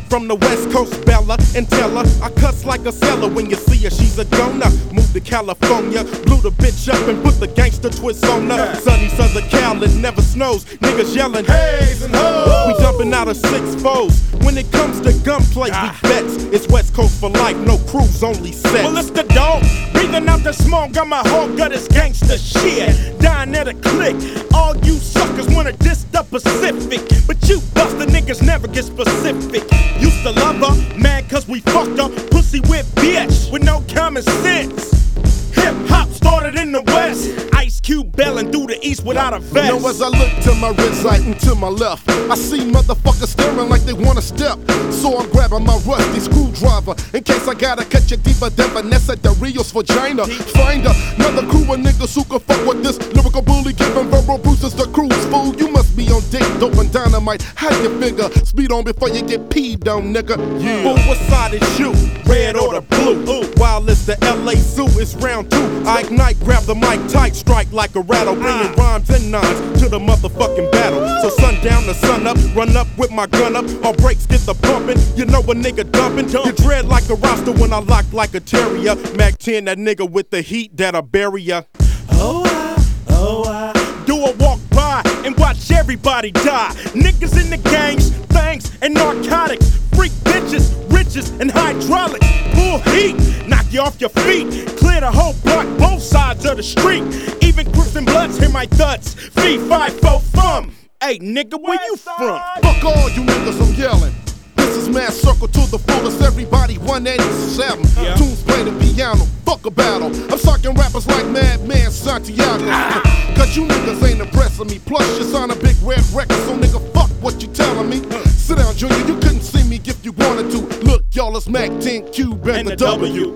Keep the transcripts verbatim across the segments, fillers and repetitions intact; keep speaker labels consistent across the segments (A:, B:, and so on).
A: from the West Coast, Bella, and tell her I cuss like a seller. When you see her, she's a goner. Move to California, blew the bitch up and put the gangster twist on her. Sunny Southern Cal, it never snows. Niggas yelling, haze and hoes. We jumping out of six foes. When it comes to gunplay, ah. we vets. It's West Coast for life, no cruise, only sex.
B: Well, it's the dog, breathing out the smoke. Got my whole gut is gangster shit. Dying at a click. All you suckers wanna diss the Pacific, but you buster niggas never get specific. Used to love her, mad cause we fucked her. Pussy whip bitch with no common sense. Hip hop started in the West. Ice Cube bailing through the East without a vest.
C: You know, as I look to my right and to my left, I see motherfuckers staring like they wanna step. So I'm grabbing my rusty screwdriver in case I gotta catch a deeper than Vanessa Del Rio's vagina. Find another crew of niggas who can fuck with this lyrical bully, giving verbal bruises to cruise. Fool, you must be on dick, dope, and dynamite. How you figure? Speed on before you get peed on, nigga.
A: Yeah. Well, what side is you? Red or the blue? Ooh. While it's the L A Zoo, it's round two. I ignite, grab the mic tight, strike like a rattle, bringing rhymes and nines to the motherfucking battle. So sundown to sun up, run up with my gun up, all brakes get the pumping. You know a nigga dumping, you dread like a roster when I lock like a terrier. Mac ten, that nigga with the heat that'll bury ya.
B: Oh I, oh I do a walk by and watch everybody die. Niggas in the gangs, things and narcotics, freak bitches, riches and hydraulics. Pull heat, knock you off your feet, clear the whole block, both sides of the street. Even Crips and Bloods hear my thuds. Fee, five, four, fum. Hey nigga, where you from?
C: Fuck all you niggas, I'm yelling. This is Mass Circle to the fullest, everybody one eighty-seven. Yeah. Tunes play the piano, fuck a battle. I'm sucking rappers like Madman Santiago. Ah. Cause you niggas ain't impressing me. Plus you sign a big red record, so nigga fuck what you telling me. Uh. Sit down, Junior, you couldn't see me if you wanted to. Look, y'all, it's Mac ten, Cube, and, and the, the W.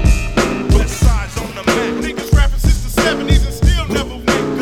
B: w. West side's on the map. Niggas rapping since the seventies and still never went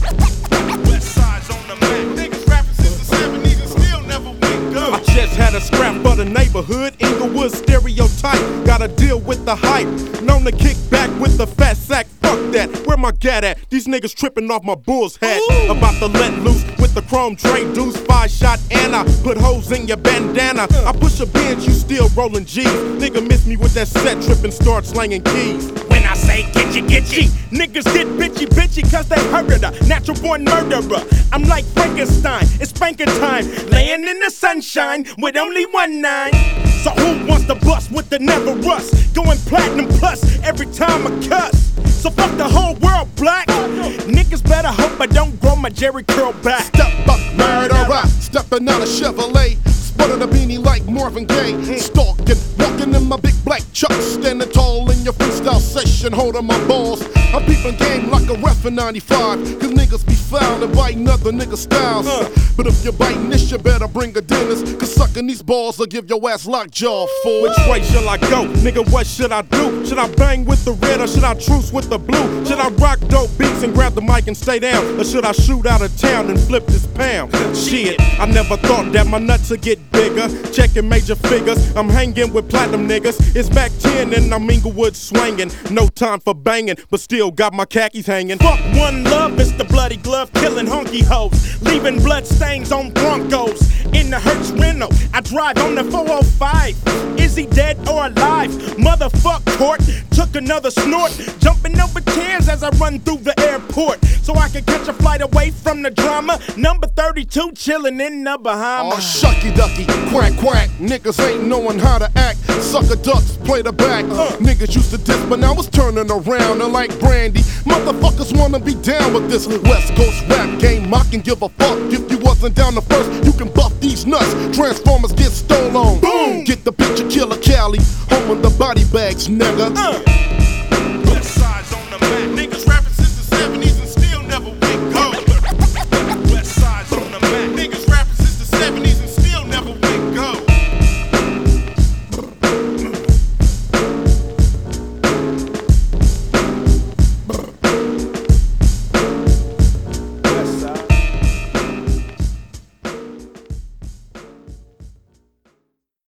B: good. West side's on the map. Niggas rapping since the seventies and still never went good.
A: I just had a scrap for the neighborhood, Inglewood stereotype. Gotta deal with the hype, known to kick back with the fat sack. Fuck that, where my gat at? These niggas tripping off my bull's hat. Ooh. About to let loose with the chrome tray deuce, five shot and I put holes in your bandana. Uh. I push a bench, you still rolling G's. Nigga miss me with that set trip and start slanging keys.
B: When I say getcha getchy, niggas get bitchy bitchy cause they heard her. Natural born murderer, I'm like Frankenstein, it's spanking time. Laying in the sunshine with only one nine. So who wants to bust with the never rust? Going platinum plus every time I cuss. So fuck the whole world black. Niggas better hope I don't grow my Jerry curl back.
C: Step up, murderer, stepping out of Chevrolet. Spotted a beanie like Marvin Gaye. Stalking, walking in my big black chuck, standing tall in your freestyle session, holding my balls. I'm peeping game like a ref in ninety-five, cause niggas be foul and biting other niggas' styles. Uh. But if you're biting this, you better bring a dentist, cause sucking these balls will give your ass lockjaw, fool.
A: Which way shall I go? Nigga, what should I do? Should I bang with the red or should I truce with the blue? Should I rock dope beats and grab the mic and stay down? Or should I shoot out of town and flip this pound? Shit, I never thought that my nuts would get bigger. Checking major figures, I'm hanging with platinum niggas. It's Mac ten and I'm Inglewood swinging. No time for banging, but still got my khakis hanging.
B: Fuck one love, it's the bloody glove killing honky hoes, leaving blood stains on Broncos. In the Hertz rental, I drive on the four oh five. Is he dead or alive? Motherfuck court, took another snort, jumping over tears as I run through the airport, so I can catch a flight away from the drama. Number thirty-two, chilling in the Bahamas.
C: Oh, shucky ducky, quack quack. Niggas ain't knowing how to act. Sucker ducks, play the back. Uh. Niggas used to diss, but now it's turning around. And like Brandy, motherfuckers wanna be down with this West Coast rap game. I can give a fuck if you wasn't down the first. You can buff these nuts. Transformers get stolen on. Boom! Get the picture, Killer Cali. Home of the body bags, nigga. Uh.